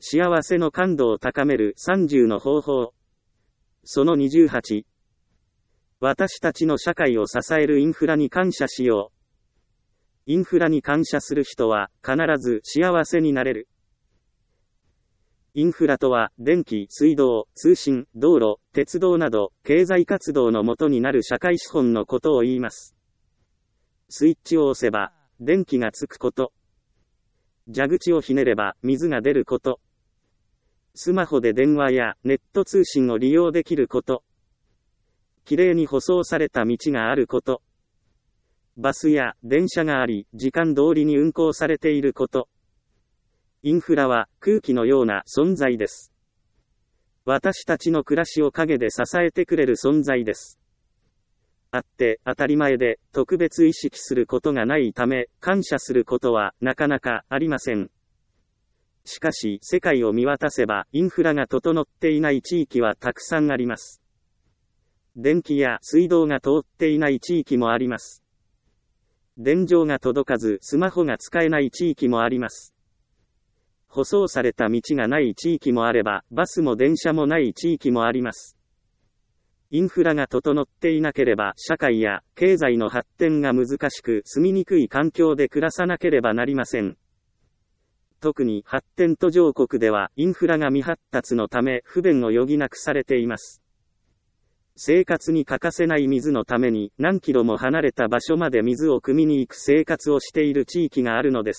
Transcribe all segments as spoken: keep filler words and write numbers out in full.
幸せの感度を高めるさんじゅうの方法。そのにじゅうはち。私たちの社会を支えるインフラに感謝しよう。インフラに感謝する人は必ず幸せになれる。インフラとは、電気、水道、通信、道路、鉄道など、経済活動の元になる社会資本のことを言います。スイッチを押せば、電気がつくこと。蛇口をひねれば、水が出ること。スマホで電話やネット通信を利用できること。きれいに舗装された道があること。バスや電車があり、時間通りに運行されていること。インフラは空気のような存在です。私たちの暮らしを陰で支えてくれる存在です。あって当たり前で特別意識することがないため、感謝することはなかなかありません。しかし世界を見渡せばインフラが整っていない地域はたくさんあります。電気や水道が通っていない地域もあります。電情が届かずスマホが使えない地域もあります。舗装された道がない地域もあれば、バスも電車もない地域もあります。インフラが整っていなければ、社会や経済の発展が難しく、住みにくい環境で暮らさなければなりません。特に発展途上国では、インフラが未発達のため、不便を余儀なくされています。生活に欠かせない水のために、何キロも離れた場所まで水を汲みに行く生活をしている地域があるのです。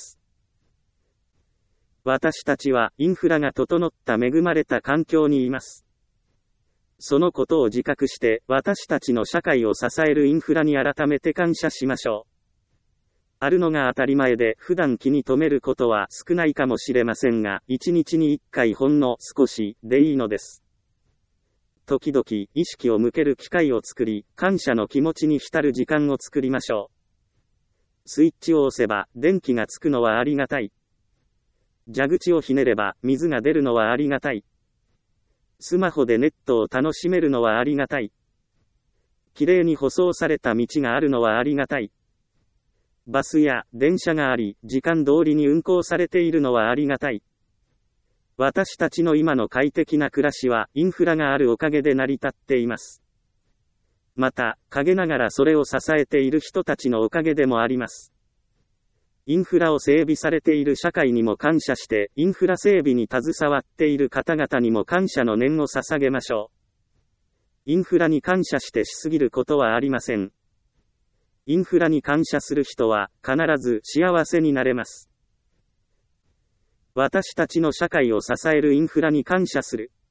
私たちはインフラが整った恵まれた環境にいます。そのことを自覚して私たちの社会を支えるインフラに改めて感謝しましょう。あるのが当たり前で普段気に留めることは少ないかもしれませんが、一日に一回ほんの少しでいいのです。時々意識を向ける機会を作り、感謝の気持ちに浸る時間を作りましょう。スイッチを押せば電気がつくのはありがたい。蛇口をひねれば水が出るのはありがたい。スマホでネットを楽しめるのはありがたい。きれいに舗装された道があるのはありがたい。バスや電車があり、時間通りに運行されているのはありがたい。私たちの今の快適な暮らしはインフラがあるおかげで成り立っています。また、陰ながらそれを支えている人たちのおかげでもあります。インフラを整備されている社会にも感謝して、インフラ整備に携わっている方々にも感謝の念を捧げましょう。インフラに感謝してしすぎることはありません。インフラに感謝する人は必ず幸せになれます。私たちの社会を支えるインフラに感謝する。